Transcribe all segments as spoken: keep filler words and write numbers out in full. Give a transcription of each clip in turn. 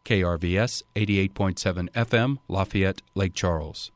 K R V S eighty-eight point seven F M, Lafayette, Lake Charles.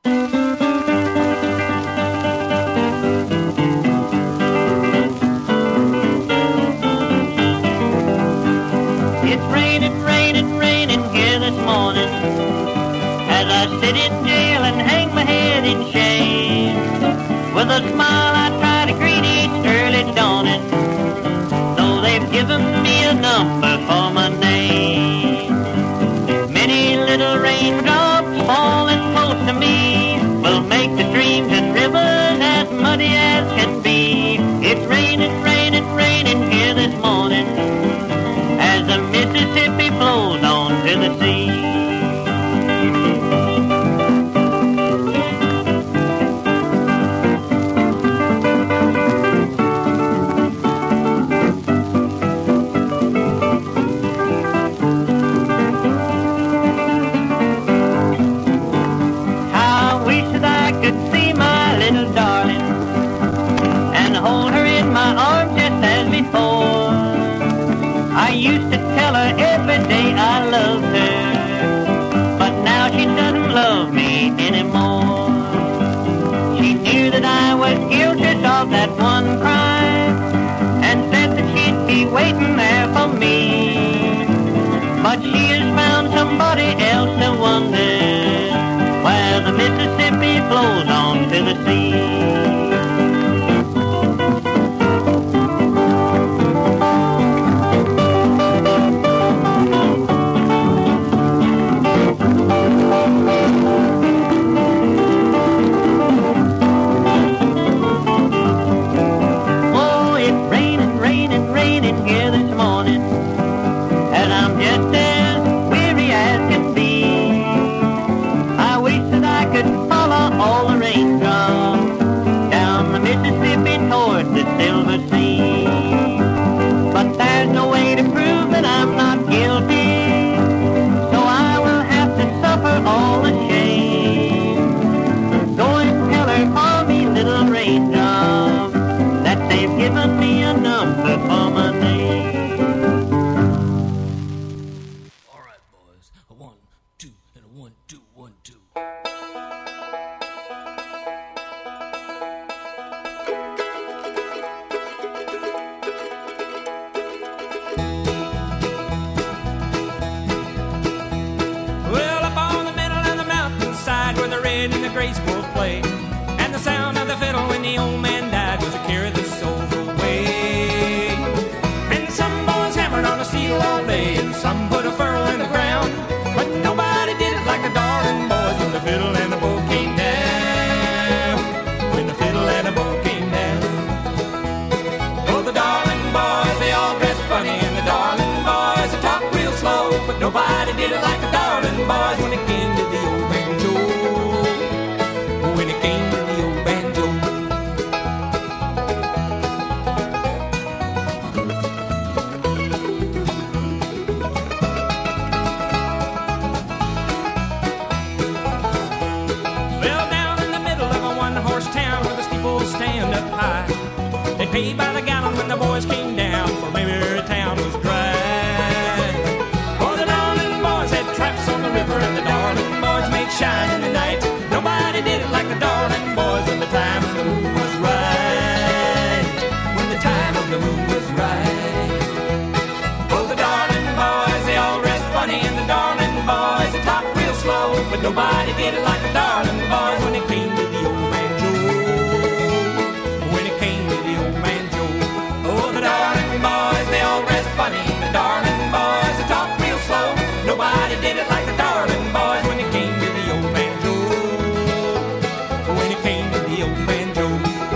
It's raining, raining, raining here this morning as I sit in jail and hang my head in shame. With a smile I try to greet each early dawning, though they've given me a number for my name. Many little raindrops falling close to me will make the streams and rivers as muddy as can be. It's raining, raining, raining here this morning as the Mississippi flows on to the sea. How I wish that I could see my little darling and hold her in my arms just as before. I used to tell her every day I loved her, but now she doesn't love me anymore. She knew that I was guilty of that one crime and said that she'd be waiting there for me. But she has found somebody else to wonder where the Mississippi flows on to the sea. Here this morning, and I'm just as weary as can be. I wish that I could follow all the raindrops down the Mississippi toward the Silver Sea. But there's no way to prove that I'm not guilty, so I will have to suffer all the shame. Go and tell her for me, little raindrop, that they've given me a number for my name. All right, boys. A one, two, and a one, two, one, two. Well, up on the middle of the mountainside where the red and the gray squirrels play, and the sound of the fiddle when the old man died was a carry the souls away. And some boys hammered on the steel all day, and some put a furrow in the ground, but nobody did it like the Darling Boys when the fiddle and the bow came down. When the fiddle and the bow came down. Oh, the Darling Boys, they all dressed funny, and the Darling Boys, they talk real slow, but nobody did it like the Darling Boys when it came to the old banjo. When it came to the old banjo. Well, down in the middle of a one-horse town where the steeples stand up high, they paid by the gallon when the boys came down, for maybe every town was dry. Oh, the Darling Boys had traps on the river, and the Darling Boys made shine in the night. Nobody did it like the Darling Boys when the time of the moon was right. When the time of the moon was right. Oh, the Darling Boys, they all dressed funny, and the Darling Boys, they talk real slow, but nobody did it like the Darling Boys when it came to the old banjo. When it came to the old banjo. Oh, the Darling Boys, they all dressed funny, the Darling Boys, they talk real slow. Nobody did it like the Darling Boys when it came to the old banjo. When it came to the old banjo.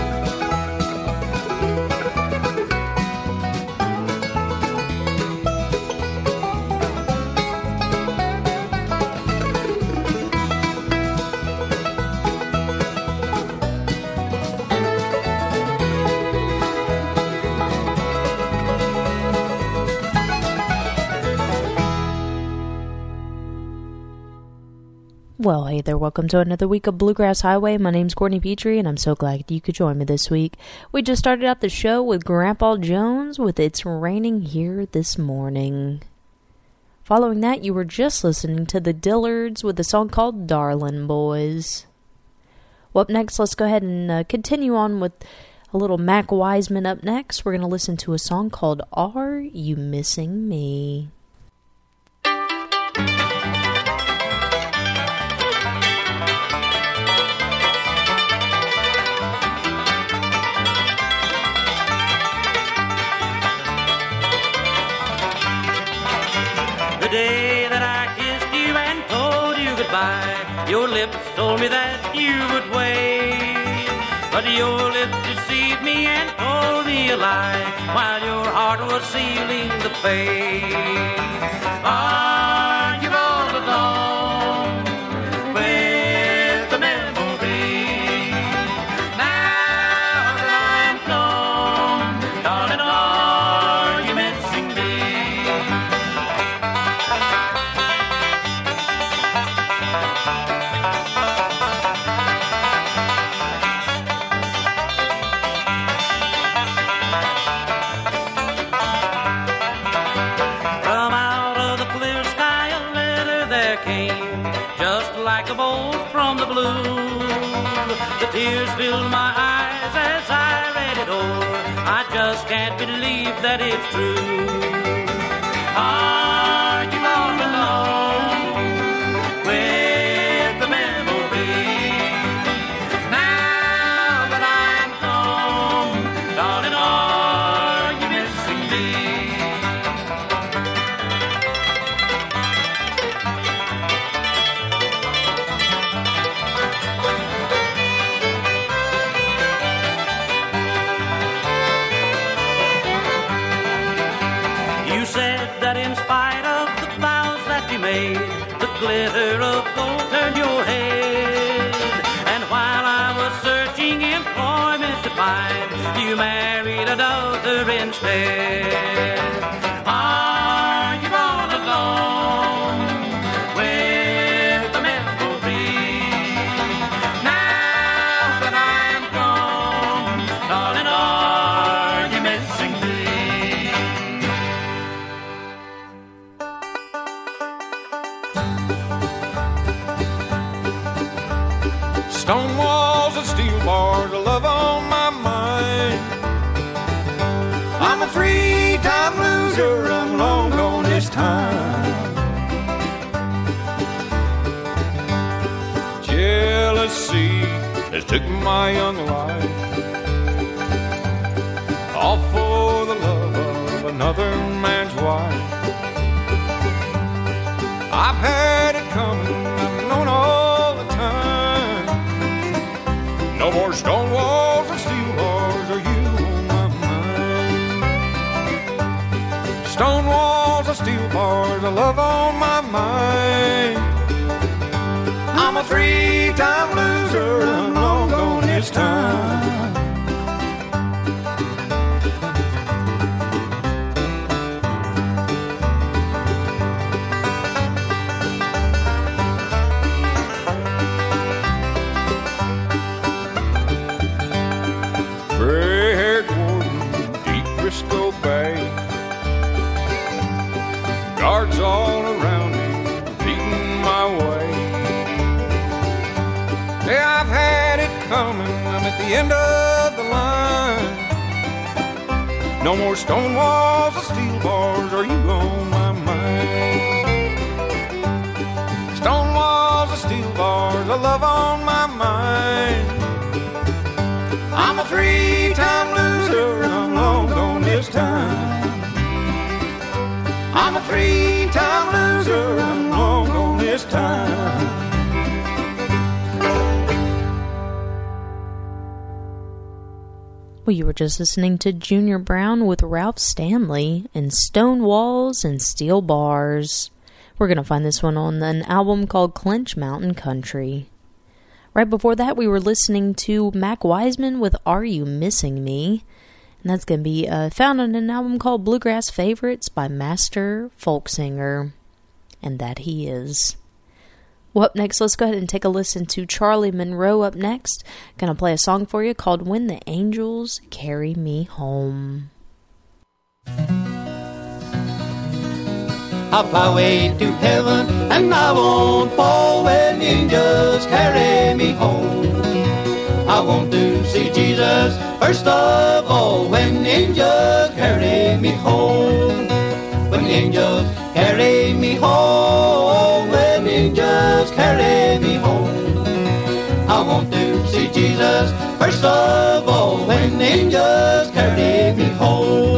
Well, hey there, welcome to another week of Bluegrass Highway. My name's Courtney Petrie, and I'm so glad you could join me this week. We just started out the show with Grandpa Jones with It's Raining Here This Morning. Following that, you were just listening to the Dillards with a song called Darlin' Boys. Well, up next, let's go ahead and uh, continue on with a little Mac Wiseman up next. We're going to listen to a song called Are You Missing Me? The day that I kissed you and told you goodbye, your lips told me that you would wait. But your lips deceived me and told me a lie, while your heart was sealing the fate. Are you all alone with the memory? Now that I'm gone, darling, are you missing me? A bolt from the blue. The tears filled my eyes as I read it over. I just can't believe that it's true. Are you all alone with the memory? Now that I'm gone, darling, are you missing me? The glitter of gold turned your head, and while I was searching employment to find, you married another instead. Are you all alone with the memory? Now that I'm gone, darling, are you missing me? Stone walls and steel bars, a love on my mind. I'm a three-time loser, I'm long gone this time. Jealousy has taken my young life, all for the love of another man's wife. I've had it coming, I've known all the time. No more stone walls and steel bars, are you on my mind? Stone walls and steel bars, a love on my mind. I'm a three-time loser, I'm long gone this time. Guards all around me, beating my way. Yeah, I've had it coming, I'm at the end of the line. No more stone walls or steel bars, are you on my mind? Stone walls or steel bars, a love on my mind. I'm a three-time loser, I'm long gone this time. I'm a three-time loser, I'm long gone this time. Well, you were just listening to Junior Brown with Ralph Stanley and Stone Walls and Steel Bars. We're going to find this one on an album called Clinch Mountain Country. Right before that, we were listening to Mac Wiseman with Are You Missing Me? And that's going to be uh, found on an album called Bluegrass Favorites by Master Folk Singer. And that he is. Well, up next, let's go ahead and take a listen to Charlie Monroe up next. Going to play a song for you called When the Angels Carry Me Home. I'll fly away to heaven, and I won't fall when angels carry me home. I want to see Jesus first of all when angels carry me home. When angels carry me home, when angels carry me home. I want to see Jesus first of all when angels carry me home.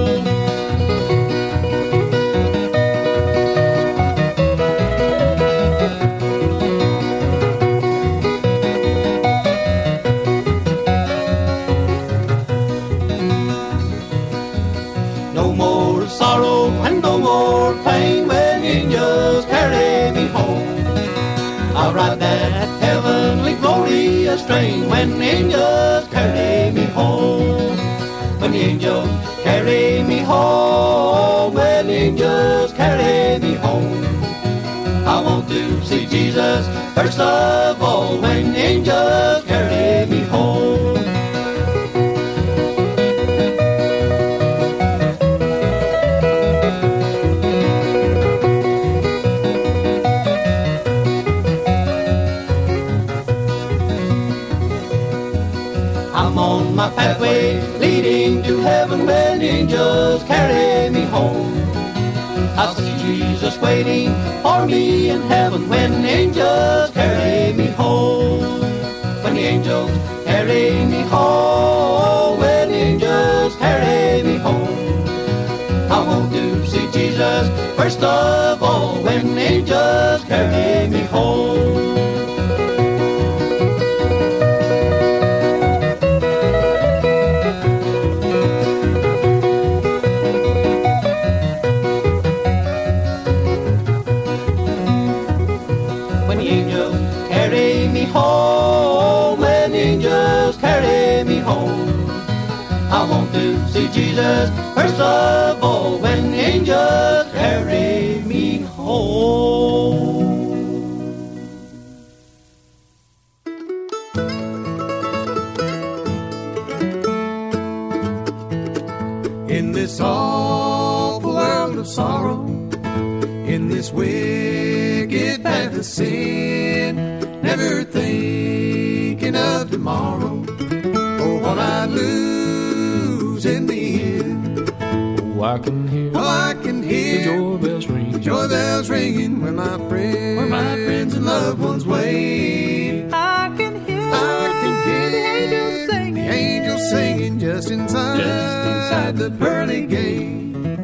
No more sorrow and no more pain when angels carry me home. I'll ride that heavenly glorious train when angels carry me home. When the angels carry me home, when angels carry me home. I want to see Jesus first of all when angels carry me home. I'm on my pathway leading to heaven when angels carry me home. I'll see Jesus waiting for me in heaven when angels carry me home. When the angels carry me home, when angels carry me home. I want to see Jesus first of all when angels carry me home. Home, when angels carry me home. I want to see Jesus first of all when angels carry me home. In this awful world of sorrow, in this wicked path of sin, never thinking of tomorrow or what I'd lose in the end. Oh, I can hear, oh, I can hear the joy bells ring, joy bells ringing where my friends, where my friends and loved ones wait. I can hear, I can hear the angels singing, the angels singing just inside, just inside the pearly gate.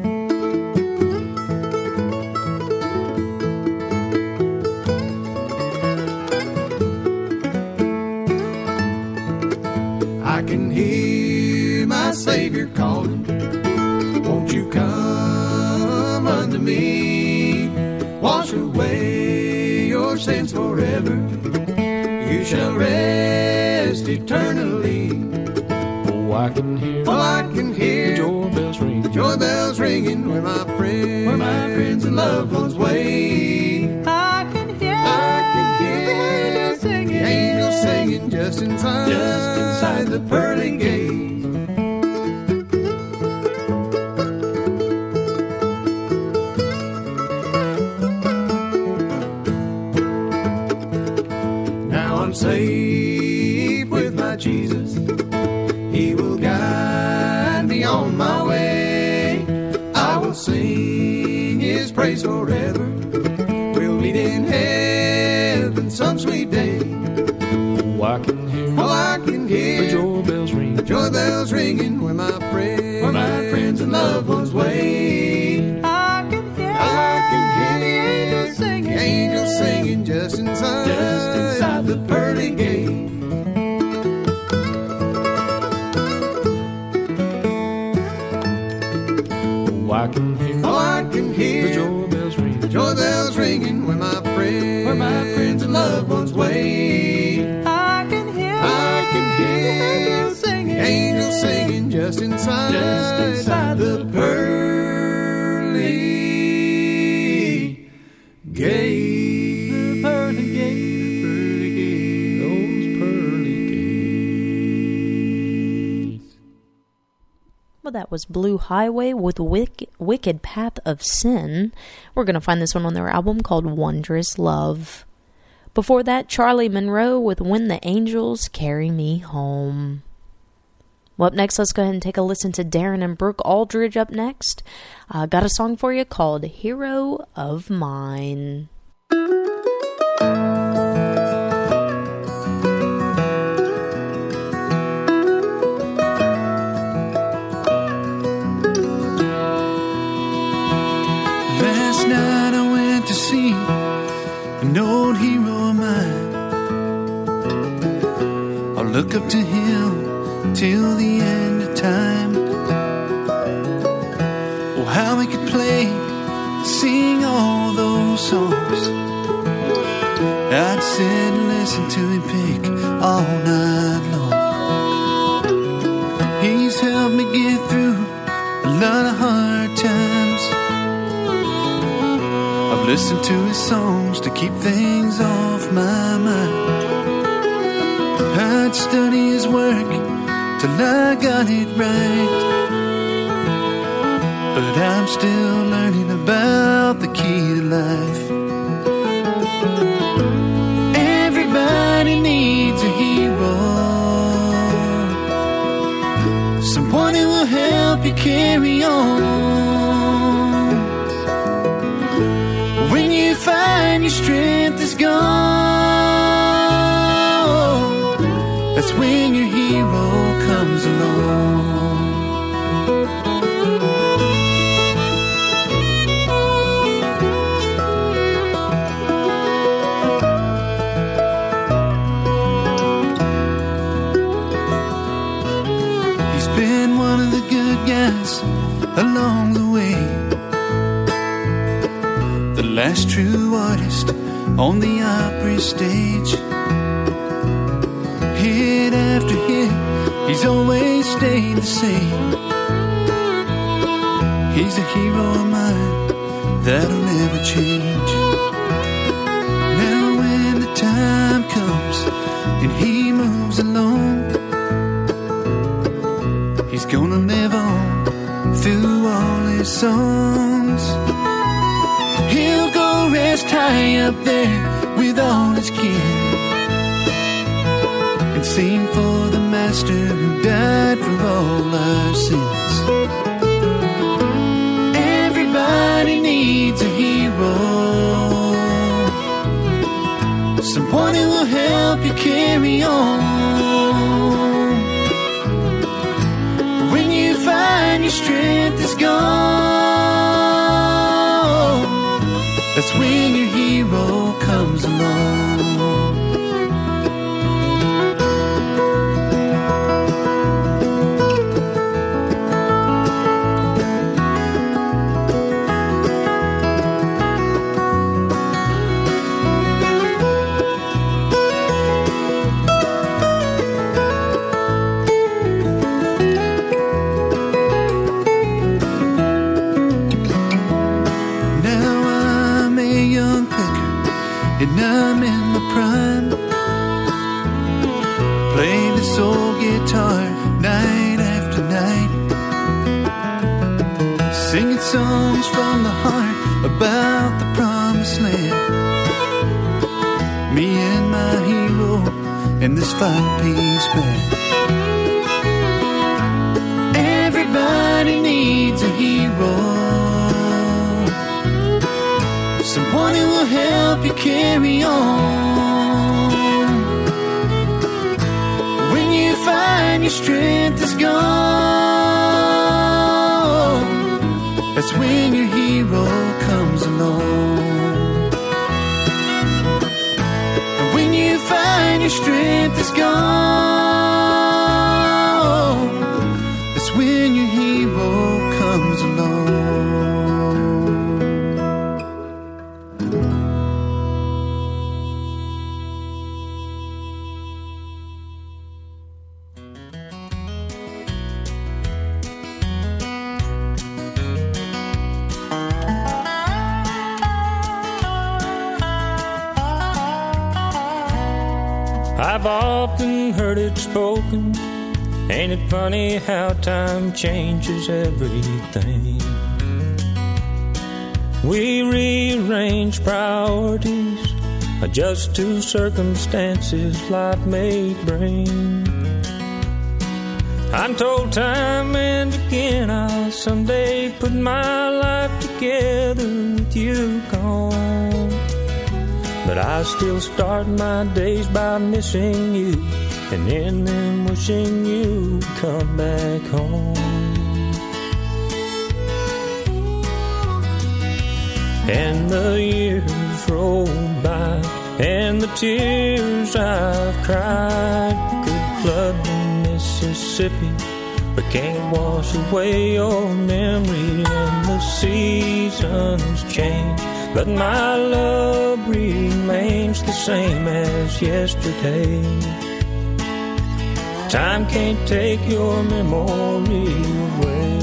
I can hear my Savior calling, won't you come unto me? Wash away your sins forever, you shall rest eternally. Oh, I can hear, oh, I can hear the joy bells ring, the joy bells ringing where my friends, where my friends and loved ones wait. I can hear, I can hear the angels singing, the angels singing just inside, just inside the pearly gate. Now I'm safe with my Jesus, He will guide me on my way. I will sing His praise forever, we'll meet in heaven some sweet day. oh, I can hear, Oh, I can hear the joy bells ring, joy bells ringing where my friends, where my friends and loved ones wait. I can hear, I can hear the angels singing, the angels singing just inside, just inside the pearly gate. oh, I can hear, Oh, I can hear the joy bells ring, joy bells ringing where my friends, where my friends and loved ones wait. I can hear, I can hear the angels singing, the angels singing just inside, just inside the pearly gate. the pearly gate, pearly gate, those pearly gates. Well, that was was Blue Highway with Wick- Wicked Path of Sin. We're going to find this one on their album called Wondrous Love. Before that, Charlie Monroe with When the Angels Carry Me Home. Well, up next, let's go ahead and take a listen to Darren and Brooke Aldridge up next. Uh, got a song for you called Hero of Mine. Last night I went to see an old hero of mine. I'll look up to him till the end of time. Oh, how he could play, sing all those songs. I'd sit and listen to him pick all night long. He's helped me get through a lot of hard times. I've listened to his songs to keep things off my mind. I'd study his work till I got it right. But I'm still learning about the key to life. Everybody needs a hero, someone who will help you carry on. When you find your strength is gone, that's when your hero comes along. He's been one of the good guys along the way, the last true artist on the opera stage. Hit after hit, he's always stayed the same. He's a hero of mine that'll never change. Now when the time comes and he moves along, he's gonna live on through all his songs. He'll go rest high up there with all his gear and sing for the master who died for all our sins. Everybody needs a hero, someone who will help you carry on. When you find your strength is gone, that's when your hero comes along. And I'm in my prime, play this old guitar night after night, singing songs from the heart about the promised land. Me and my hero and this five-piece band. Everybody needs a hero, someone who will help you carry on. When you find your strength is gone, that's when your hero comes along. And when you find your strength is gone, that's when your hero comes along. I've often heard it spoken Ain't it funny how time changes everything? We rearrange priorities, adjust to circumstances life may bring. I'm told time and again I'll someday put my life together with you gone. But I still start my days by missing you, and in them wishing you'd come back home. And the years roll by, and the tears I've cried could flood the Mississippi, but can't wash away your memory. And the seasons change, but my love remains the same as yesterday. Time can't take your memory away.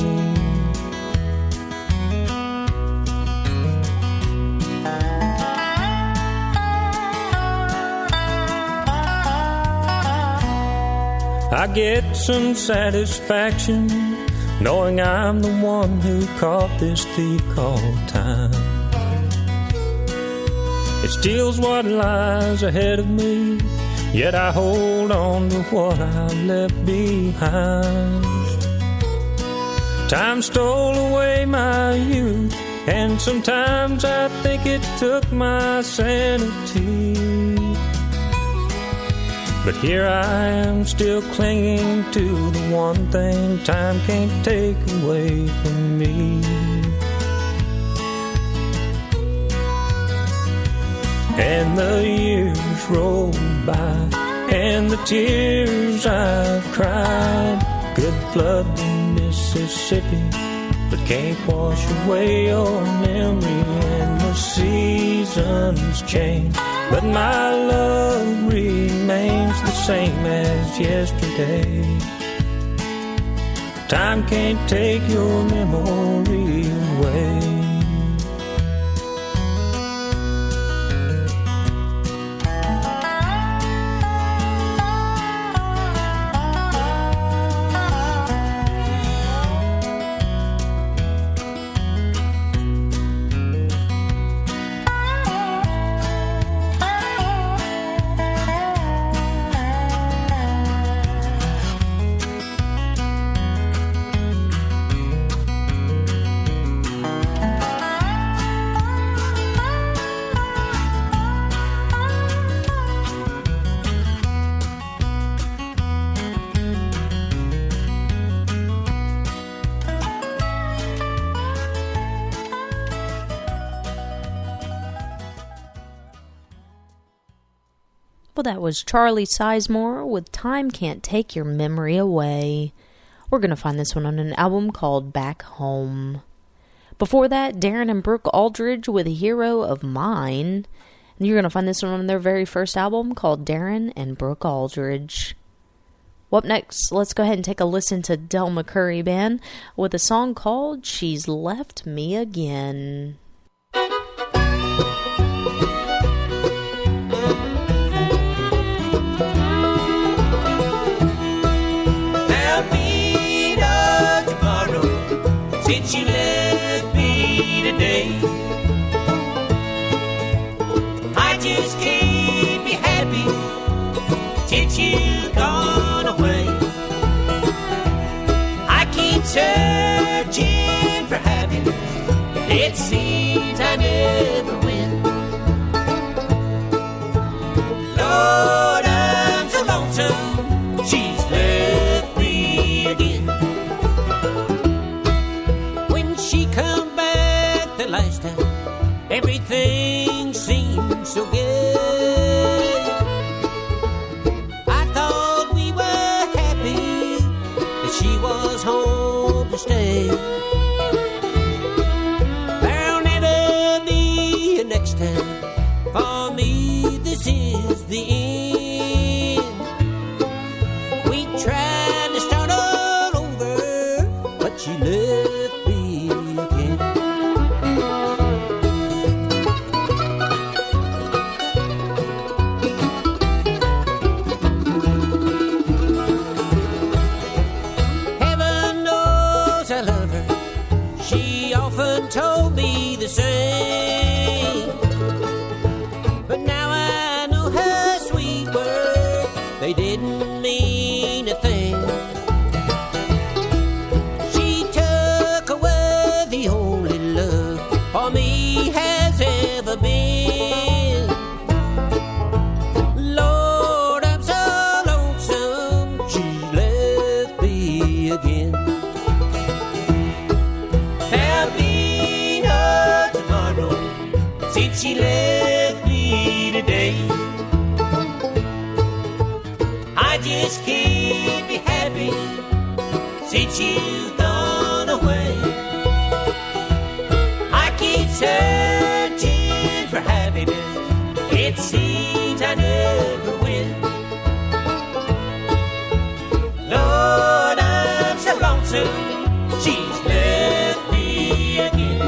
I get some satisfaction knowing I'm the one who caught this thief called time. It steals what lies ahead of me, yet I hold on to what I left behind. Time stole away my youth, and sometimes I think it took my sanity. But here I am still clinging to the one thing time can't take away from me. And the years roll by, and the tears I've cried could flood the Mississippi, but can't wash away your memory. And the seasons change, but my love remains the same as yesterday. Time can't take your memory away. Well, that was Charlie Sizemore with Time Can't Take Your Memory Away. We're going to find this one on an album called Back Home. Before that, Darren and Brooke Aldridge with Hero of Mine. And you're going to find this one on their very first album called Darren and Brooke Aldridge. Well, up next, let's go ahead and take a listen to Del McCoury Band with a song called She's Left Me Again. Since you left me today, I just can't be happy since you've gone away. I keep searching for happiness, it seems I never win. Lord, I'm so lonesome, she's left me again. Last time, everything seemed so good. I thought we were happy, that she was home to stay. There'll never be a next time. For me, this is the end. We tried to start all over, but she left me again. they didn't mean a thing. She took away the only love for me has ever been. Lord, I'm so lonesome, she left me again. There'll be no tomorrow since she left me today. I just can't be happy since you've gone away. I keep searching for happiness, it seems I never win. Lord, I'm so lonesome, she's left me again.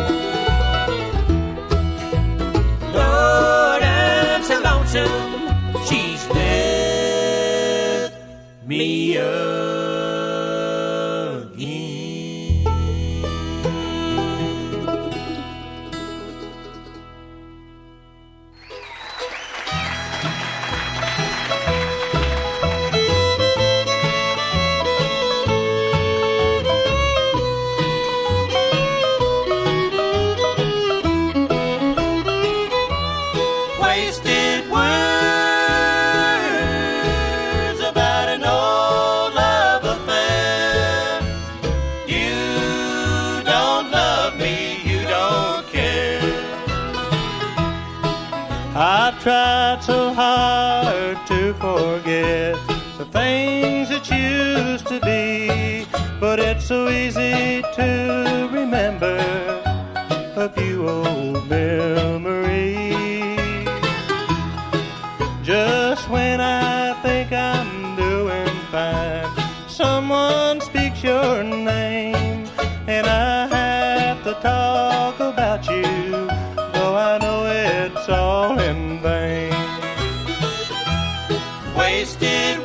Lord, I'm so lonesome, she's left me again. Wasted words about an old love affair. You don't love me, you don't care. I've tried so hard to forget the things that used to be, but it's so easy to remember a few old memories. Just when I think I'm doing fine, someone speaks your name, and I have to talk about you, though I know it's all in vain. Wasted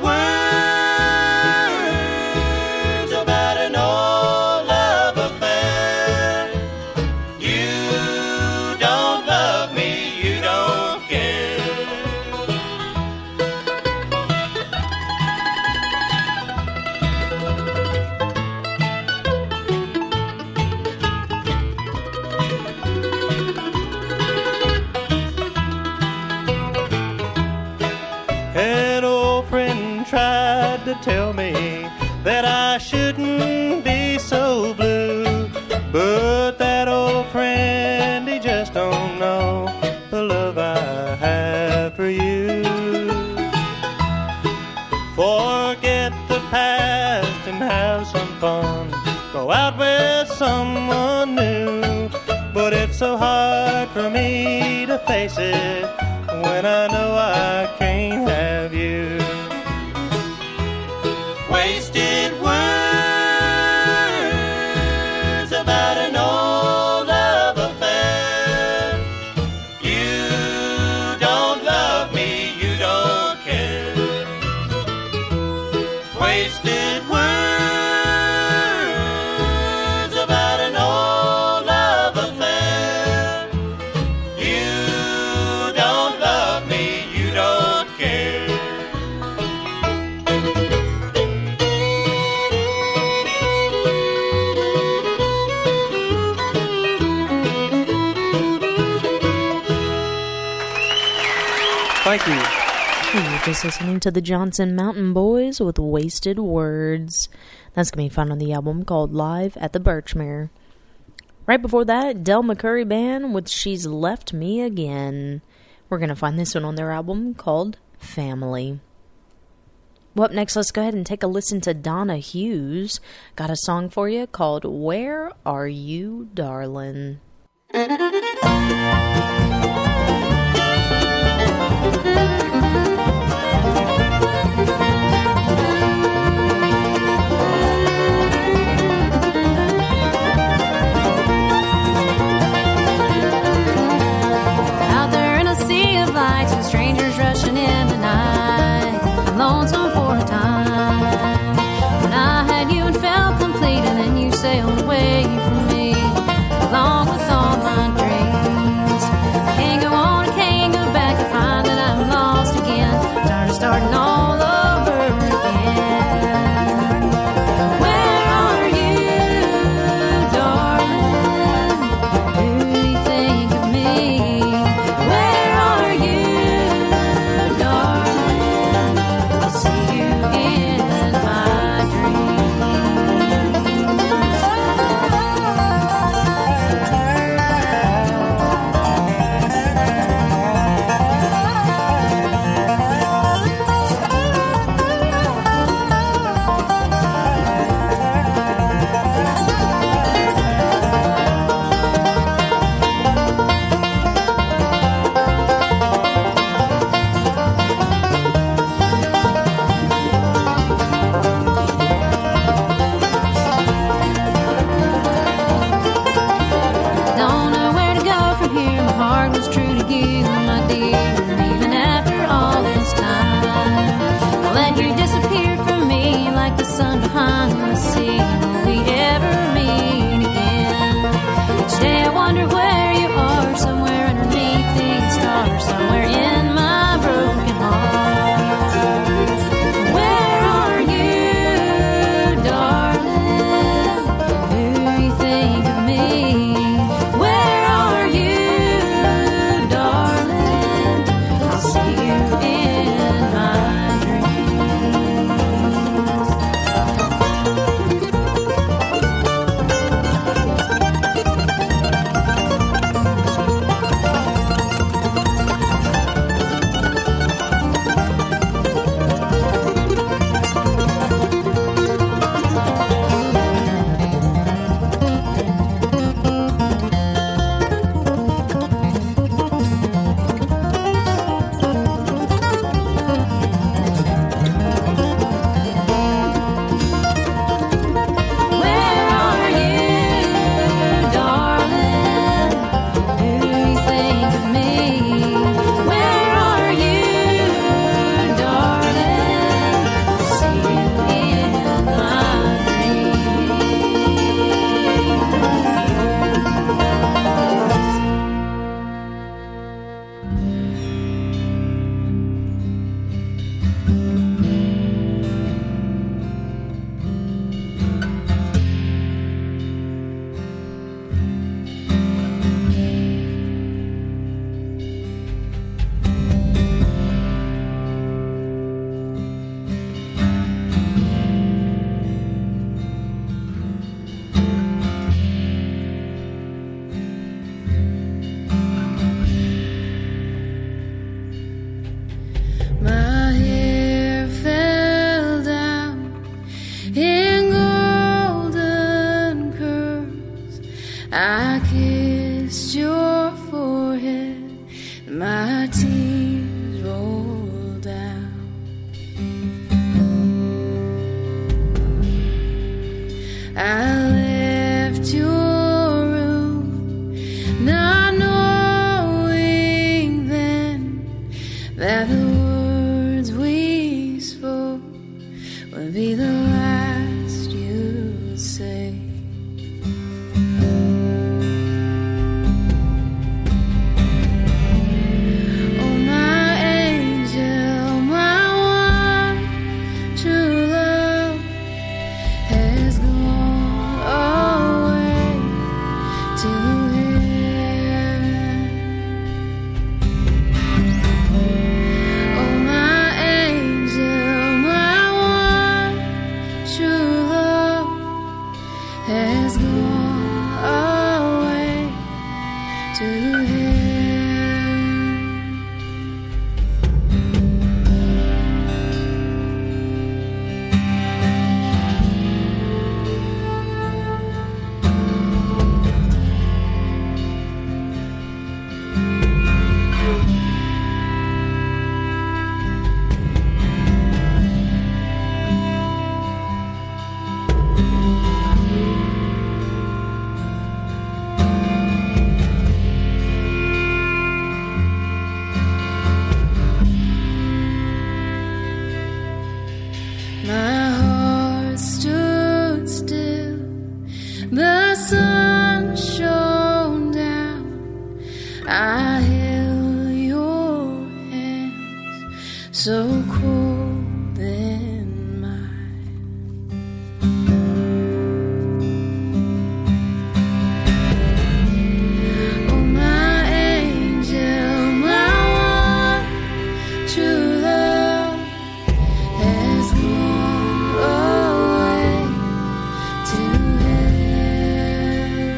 words about an old love affair. You don't love me, you don't care. An old friend tried to tell me that I shouldn't be so blue, but that old friend, he just don't know the love I have for you. Forget the past and have some fun, go out with someone new, but it's so hard for me to face it when I know I can't have you. Wasted words about an old love affair. You don't love me, you don't care. Wasted words about an old love affair. You don't love me, you don't care. Thank you. You're just listening to the Johnson Mountain Boys with Wasted Words. That's going to be found on the album called Live at the Birchmere. Right before that, Del McCurry Band with She's Left Me Again. We're going to find this one on their album called Family. Well, up next, let's go ahead and take a listen to Donna Hughes. Got a song for you called Where Are You, Darlin'? Out there in a sea of lights and strangers rushing in tonight, I'm lonesome for a time. When I had you and felt complete, and then you sailed away from me, along with all my dreams. I can't go on, I can't go back and find that I'm lost again. Tired of starting all over My hair fell down in golden curls. I kissed your forehead, and my tears rolled down. I left your room, not knowing then that the words we spoke would be the last you'd say. Oh, my angel, my one true love has gone away to heaven. Oh, my angel, my one true love has gone away to heaven. My heart stood still, the sun shone down. I held your hands, so cold in mine. Oh, my angel, my one true love has gone away to heaven.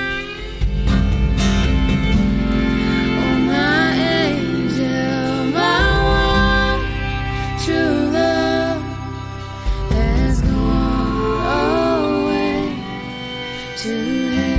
Oh, my angel, my one true love has gone away to heaven.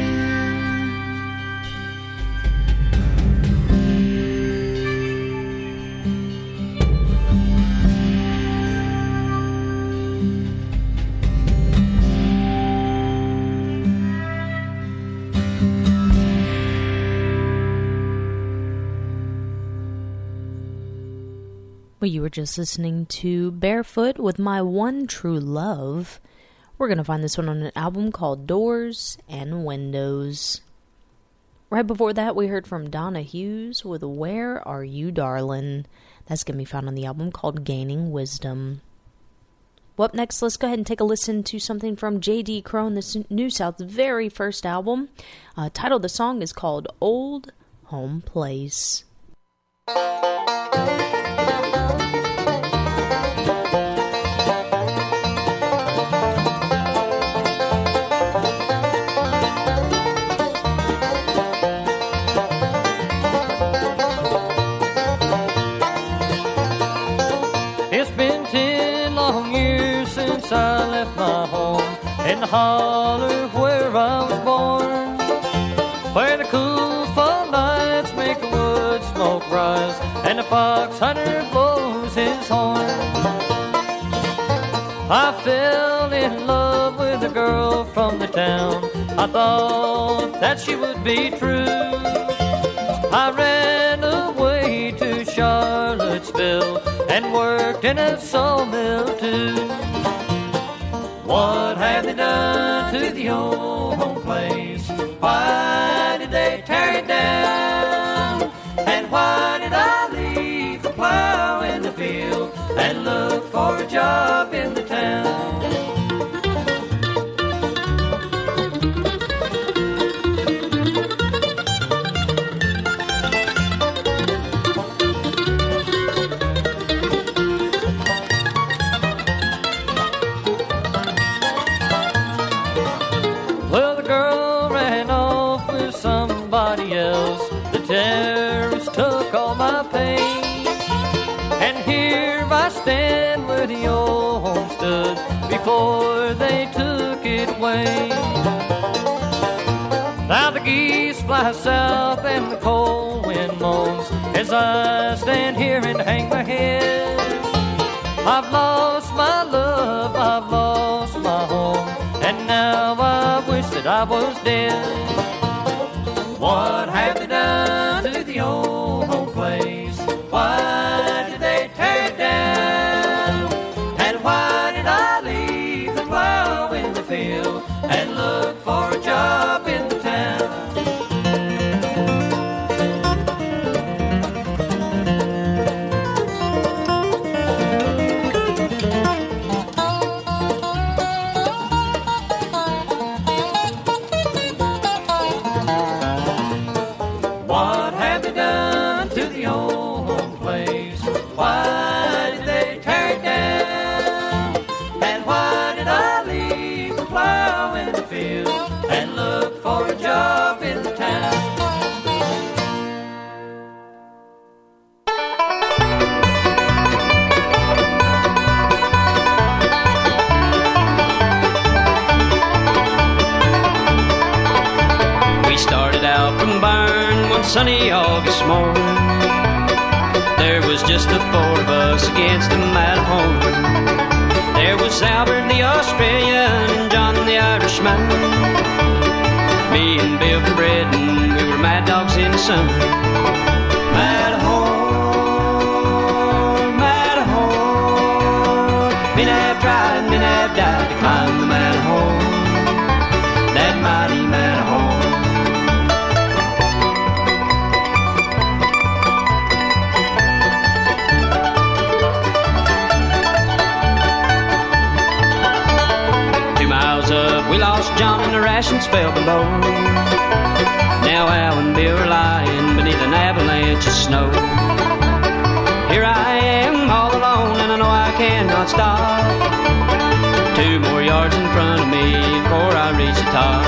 Well, you were just listening to Barefoot with My One True Love. We're going to find this one on an album called Doors and Windows. Right before that, we heard from Donna Hughes with Where Are You, Darlin'? That's going to be found on the album called Gaining Wisdom. Well, up next, let's go ahead and take a listen to something from J D. Crowe, the New South's very first album. Uh, title of the song is called Old Home Place. It's been ten long years since I left my home in the holler where I was born, where the cool fall nights make the wood smoke rise and the fox hunter blows his horn. I fell in love with a girl from the town. I thought that she would be true. I ran away to Charlottesville and worked in a sawmill too. What have they done to the old home place? Why did they tear it down? And why for a job in the town. Well, the girl ran off with somebody else. The terrorists took all my pain. And here I stand where the old home stood before they took it away. Now the geese fly south and the cold wind moans as I stand here and hang my head. I've lost my love, I've lost my home, and now I wish that I was dead. What have they done to the old home place? Why did they tear it down? And why did I leave the plow in the field and look for a job in the town? What have they done to the old home place? Why did they tear it down? And why did I leave the plow in the field and look for a job in the town? We started out from Barn one sunny August morning. There was just the four of us against the Matterhorn. There was Albert the Australian and John the Irishman. Me and Bill from Britain, we were mad dogs in the sun. Matterhorn, Matterhorn. Men have tried, men have died to climb the Matterhorn. That mighty Matterhorn. Up, we lost John and the rations fell below. Now Al and Bill are lying beneath an avalanche of snow. Here I am all alone and I know I cannot stop. Two more yards in front of me before I reach the top.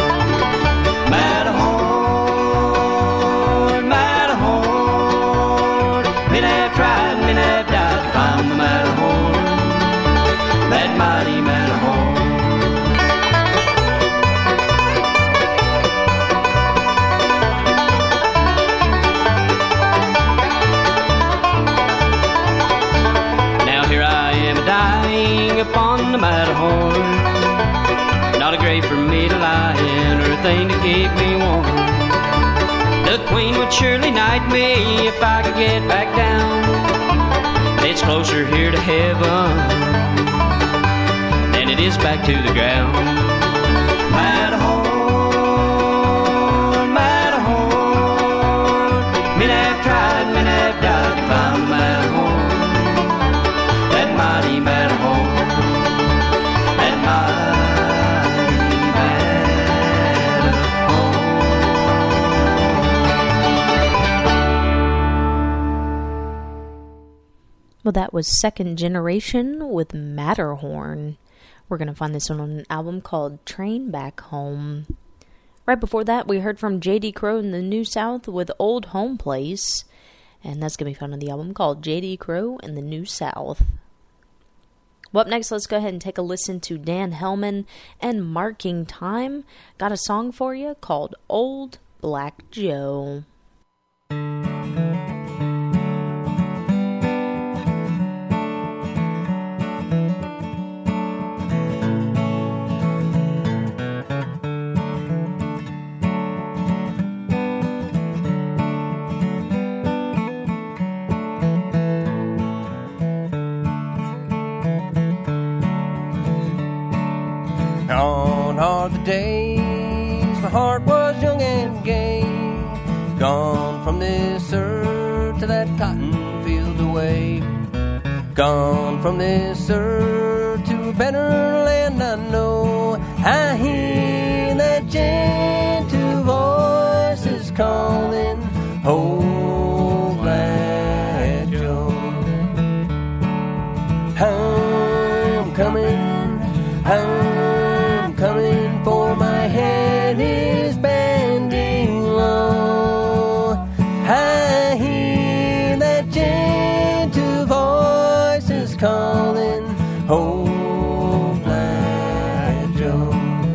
Matterhorn, Matterhorn. Men have tried, men have died to climb the Matterhorn. That mighty Matterhorn. Upon the Matterhorn, not a grave for me to lie in or a thing to keep me warm. The Queen would surely knight me if I could get back down. It's closer here to heaven than it is back to the ground. Matterhorn, Matterhorn. Men have tried, men have died to climb the Matterhorn. That mighty Matterhorn. Well, that was Second Generation with Matterhorn. We're going to find this one on an album called Train Back Home. Right before that, we heard from J D Crowe in the New South with Old Home Place. And that's going to be found on the album called J D Crowe in the New South. Well, up next, let's go ahead and take a listen to Dan Hellman and Marking Time. Got a song for you called Old Black Joe. Gone are the days, my heart was young and gay. Gone from this earth to that cotton field away. Gone from this earth to a better land I know. I hear that gentle voices calling, oh, Black Joe. I'm coming, I'm coming, for my head is bending low. I hear that gentle voices calling, oh, Black Joe.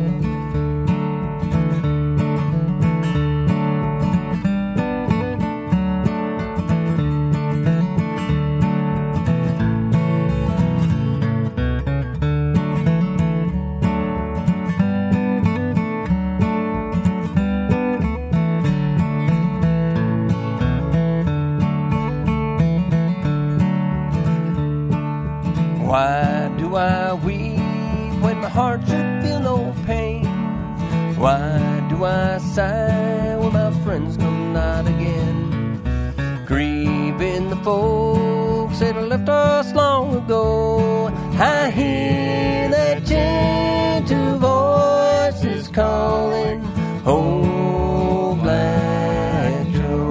Why do I weep when my heart should feel no pain? Why do I sigh when my friends come not again? Grieving the folks that left us long ago. I hear that gentle voices calling, oh, Black Joe.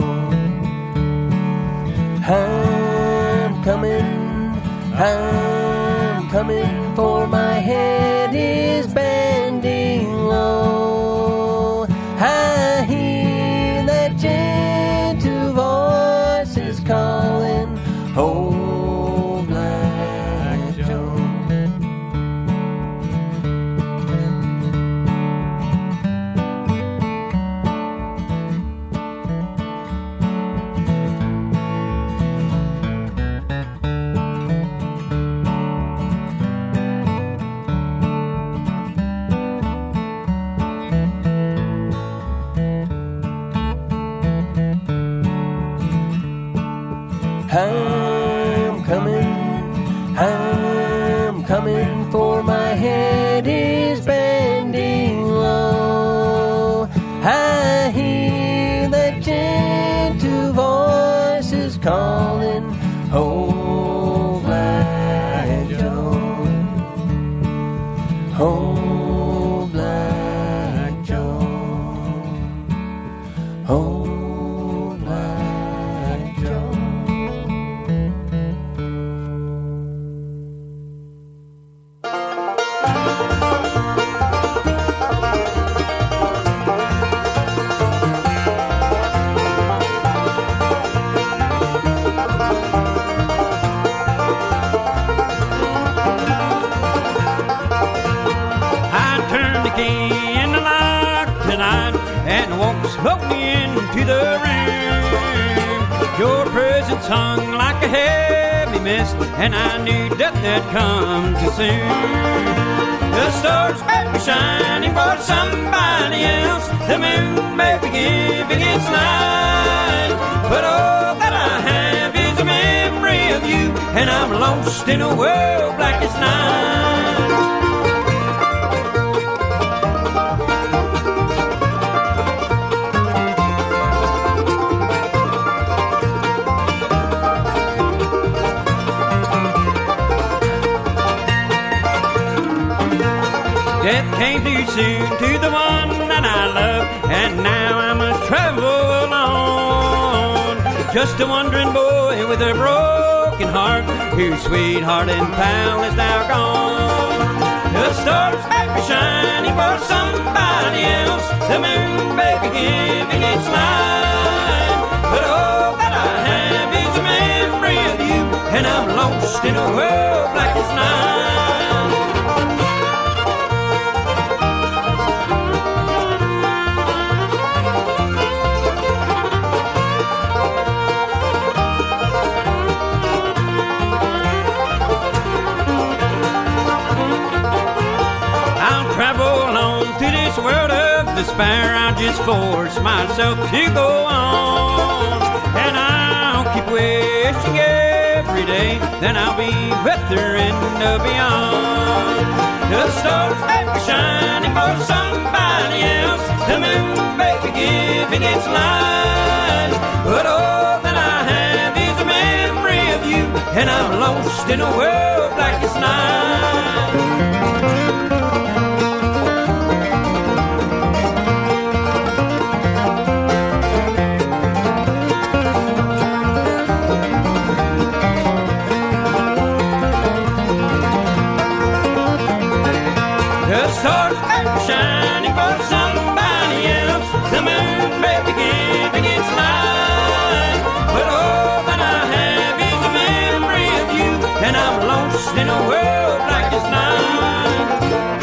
I'm coming, I'm coming, for my head is bending low. I hear that gentle voices calling, oh, Black Joe. I'm coming, I'm coming, for my head is bending low. I hear that gentle voices calling, oh, Black Joe. Oh, Black Joe. Oh, Smoke me into the room. Your presence hung like a heavy mist, and I knew death had come too soon. The stars may be shining for somebody else, the moon may be giving its light, but all that I have is a memory of you, and I'm lost in a world black as night. Death came too soon to the one that I love, and now I must travel alone. Just a wandering boy with a broken heart, whose sweetheart and pal is now gone. The stars may be shining for somebody else, the moon may be giving its light, but all that I have is a memory of you, and I'm lost in a world black as night. World of despair, I'll just force myself to go on, and I'll keep wishing every day that I'll be better in the beyond. The stars may be shining for somebody else, the moon may be giving its light, but all that I have is a memory of you, and I'm lost in a world black as night. The stars are shining for somebody else. The moon may be giving its light, but all that I have is a memory of you, and I'm lost in a world black as night.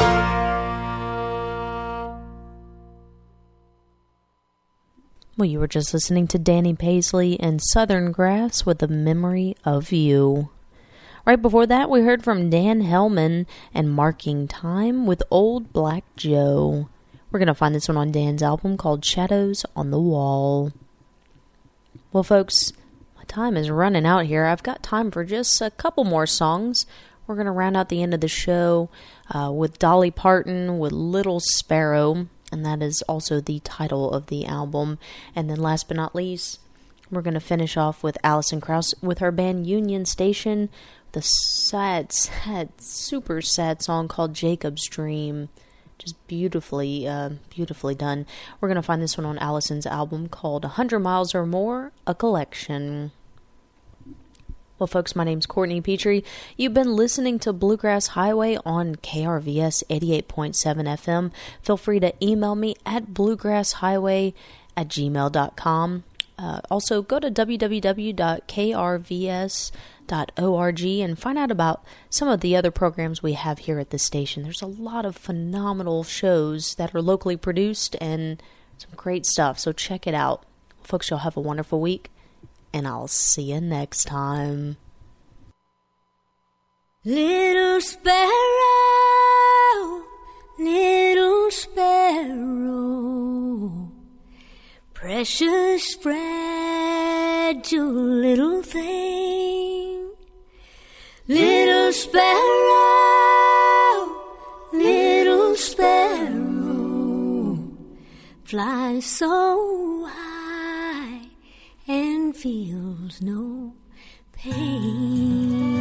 Well, you were just listening to Danny Paisley and Southern Grass with A Memory of You. Right before that, we heard from Dan Hellman and Marking Time with Old Black Joe. We're going to find this one on Dan's album called Shadows on the Wall. Well, folks, my time is running out here. I've got time for just a couple more songs. We're going to round out the end of the show uh, with Dolly Parton with Little Sparrow, and that is also the title of the album. And then last but not least, we're going to finish off with Alison Krauss with her band Union Station, the sad, sad, super sad song called Jacob's Dream. Just beautifully, uh, beautifully done. We're going to find this one on Alison's album called one hundred miles or More, A Collection. Well, folks, my name's Courtney Petrie. You've been listening to Bluegrass Highway on K R V S eighty-eight point seven F M. Feel free to email me at bluegrasshighway at gmail dot com. Uh, also, go to w w w dot k r v s dot org and find out about some of the other programs we have here at the station. There's a lot of phenomenal shows that are locally produced and some great stuff, so check it out. Folks, you'll have a wonderful week, and I'll see you next time. Little sparrow, little sparrow, precious, fragile little thing. Little sparrow, little sparrow, fly so high and feels no pain.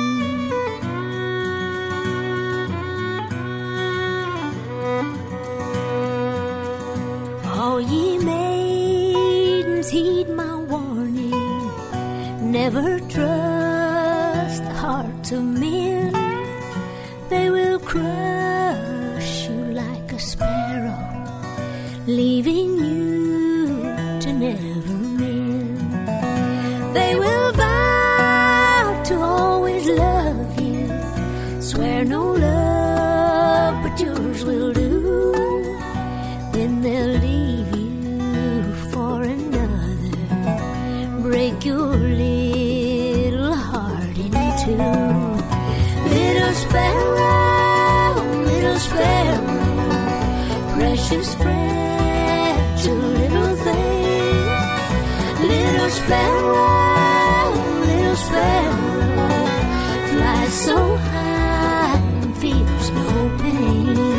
All ye maidens heed my warning, never trust the hearts of men. They will crush you like a sparrow, leaving you to never mend. They will vow to always love you, swear no love but yours will do. Then they'll leave you for another, break your little heart in two. Little sparrow, little sparrow, precious, fragile little thing. Little sparrow, little sparrow, fly so high and feels no pain.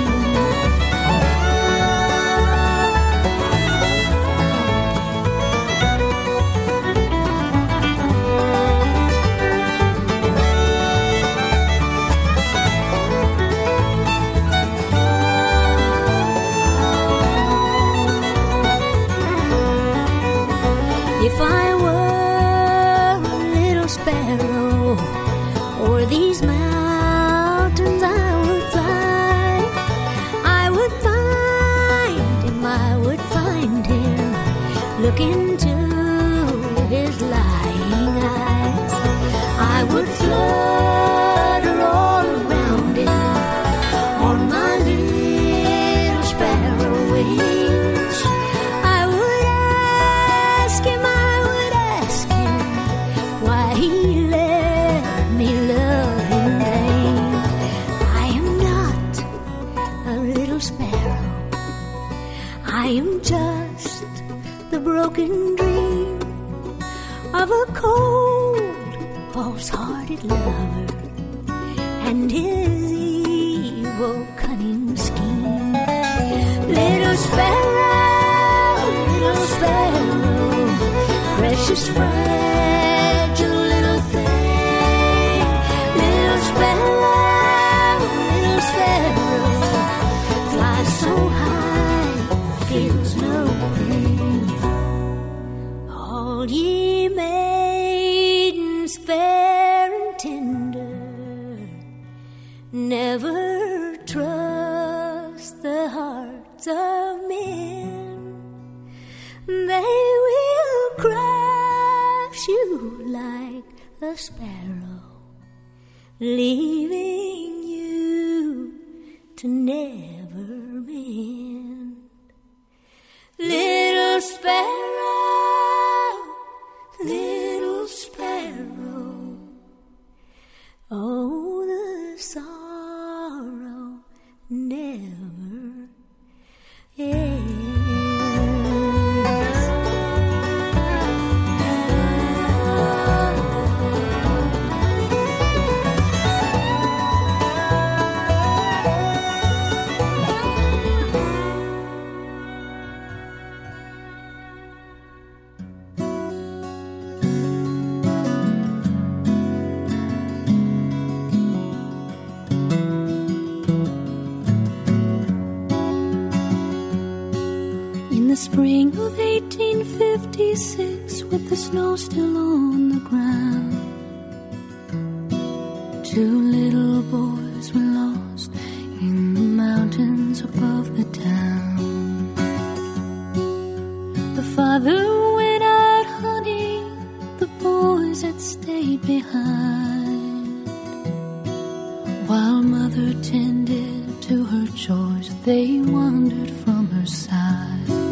If I were a little sparrow, o'er these mountains I would fly. I would find him, I would find him, look into his lying eyes. I would flutter all around him on my little sparrow wings. I would ask him, I would ask him, why he let me love him vain. I am not a little sparrow, I am just the broken dream of a cold, false-hearted lover and his evil, cunning scheme. Little sparrow, little sparrow, precious, fragile little thing. is fair and tender. Never trust the hearts of men. They will crush you like a sparrow, leaving you to never mend. Little sparrow, little sparrow, oh, the sorrow never ends. The spring of eighteen fifty-six, with the snow still on the ground, two little boys were lost in the mountains above the town. The father went out hunting, the boys had stayed behind, while mother tended to her chores. They wandered from her side.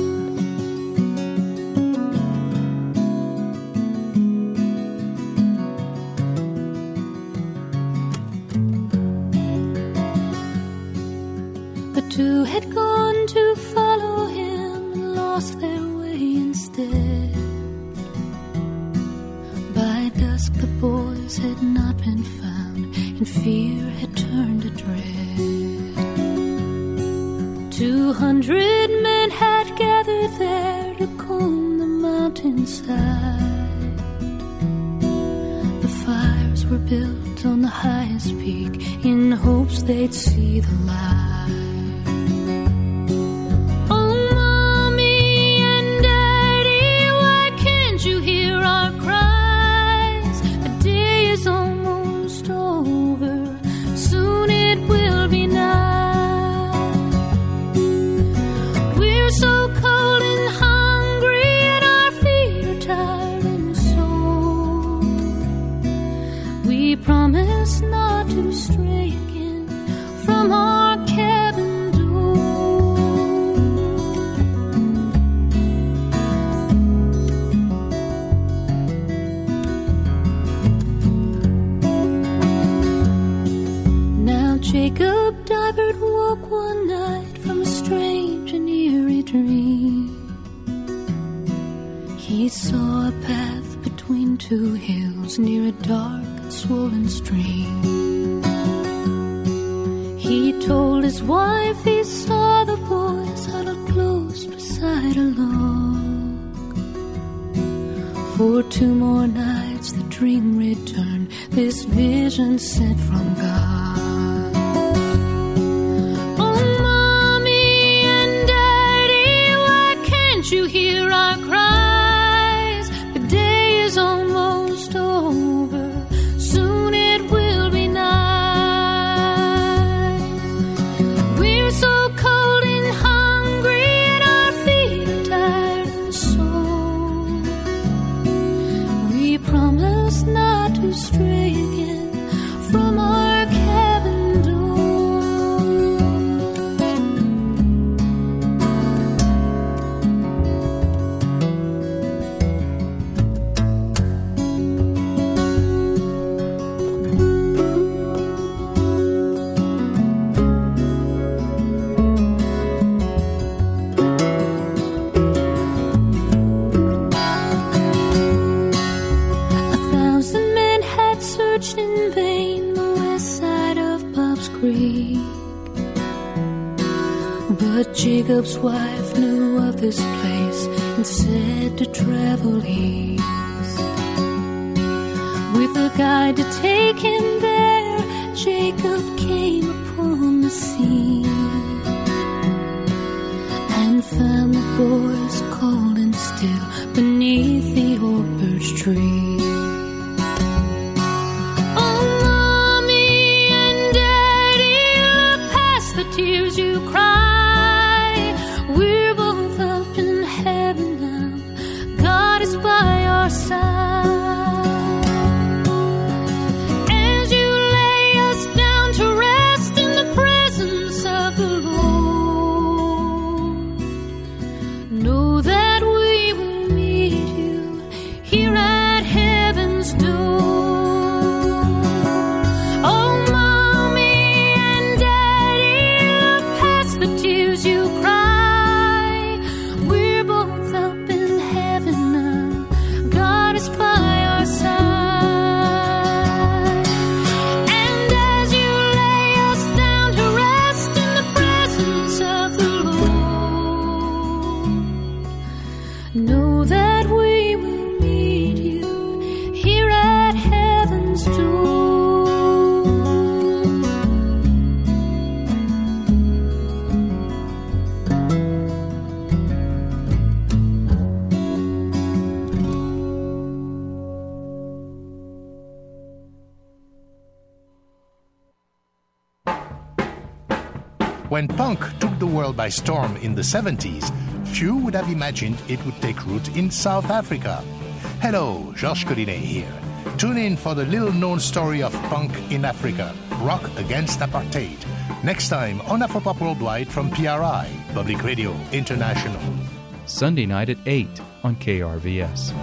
Two had gone to follow him and lost their way instead. By dusk the boys had not been found, and fear had turned to dread. Two hundred men had gathered there to comb the mountainside. The fires were built on the highest peak in hopes they'd see the light. Jacob Dibert woke one night from a strange and eerie dream. He saw a path between two hills near a dark and swollen stream. He told his wife he saw the boys huddled close beside a log. For two more nights the dream returned, this vision sent from God. You hear our cries, the day is almost over, soon it will be night. We're so cold and hungry and our feet are tired and sore. We promise not to stray again from our cabin door. But Jacob's wife knew of this place and said to travel east. With a guide to take him there, Jacob came upon the scene and found the boys cold and still beneath the old birch tree. When punk took the world by storm in the seventies, few would have imagined it would take root in South Africa. Hello, Georges Collinet here. Tune in for the little-known story of punk in Africa, rock against apartheid. Next time on Afropop Worldwide from P R I, Public Radio International. Sunday night at eight on K R V S.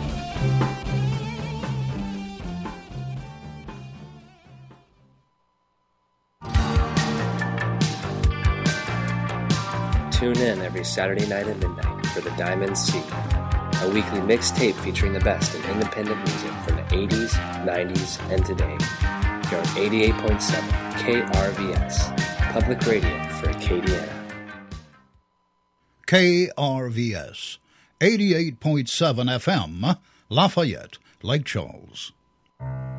Tune in every Saturday night at midnight for The Diamond Sea, a weekly mixtape featuring the best in independent music from the eighties, nineties, and today. Here on eighty-eight point seven K R V S, Public Radio for Acadiana. K R V S, eighty-eight point seven F M, Lafayette, Lake Charles.